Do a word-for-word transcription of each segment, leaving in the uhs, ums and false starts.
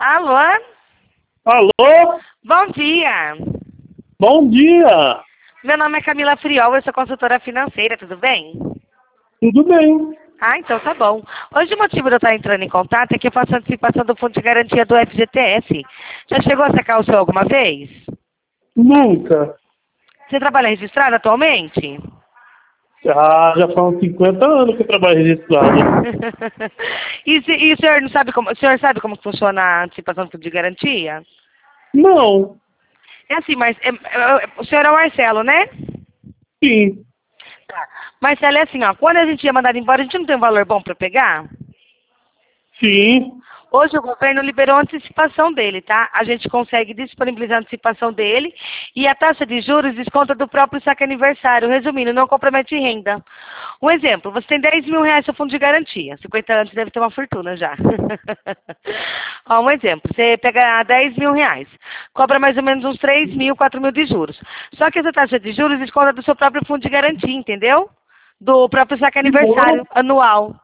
Alô? Alô? Bom dia. Bom dia. Meu nome é Camila Friol, eu sou consultora financeira, tudo bem? Tudo bem? Ah, então tá bom. Hoje o motivo de eu estar entrando em contato é que eu faço antecipação do Fundo de Garantia do F G T S. Já chegou a sacar o seu alguma vez? Nunca. Você trabalha registrado atualmente? Ah, já faz uns cinquenta anos que eu trabalho registrado. e, se- e o senhor não sabe como, o senhor sabe como funciona a antecipação do Fundo de Garantia? Não. É assim, mas é- é- o senhor é o Marcelo, né? Sim. Tá. Marcelo, é assim, ó, quando a gente ia mandar embora, a gente não tem um valor bom para pegar? Sim. Hoje o governo liberou a antecipação dele, tá? A gente consegue disponibilizar a antecipação dele e a taxa de juros desconta do próprio saque aniversário. Resumindo, não compromete renda. Um exemplo, você tem dez mil reais no fundo de garantia. cinquenta anos deve ter uma fortuna já. Ó, um exemplo, você pega dez mil reais, cobra mais ou menos uns três mil, quatro mil de juros. Só que essa taxa de juros desconta do seu próprio fundo de garantia, entendeu? Do próprio saque Que bom. aniversário anual.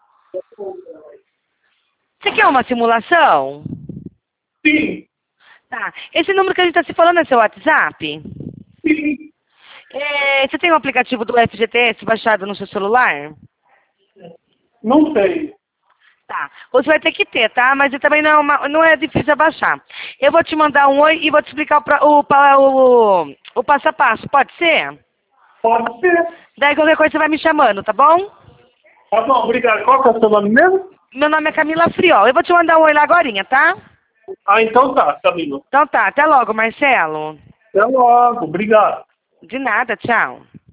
Você quer uma simulação? Sim. Tá. Esse número que a gente está se falando é seu WhatsApp? Sim. É, você tem o aplicativo do F G T S baixado no seu celular? Não sei. Tá. Você vai ter que ter, tá? Mas também não é, uma- não é difícil baixar. Eu vou te mandar um oi e vou te explicar o, pra- o, pa- o, o passo a passo. Pode ser? Pode ser. Daí qualquer coisa você vai me chamando, tá bom? Tá bom, obrigado. Qual que é o seu nome mesmo? Meu nome é Camila Friol. Eu vou te mandar um oi lá agorinha, tá? Ah, então tá, Camilo. Então tá. Até logo, Marcelo. Até logo. Obrigado. De nada. Tchau.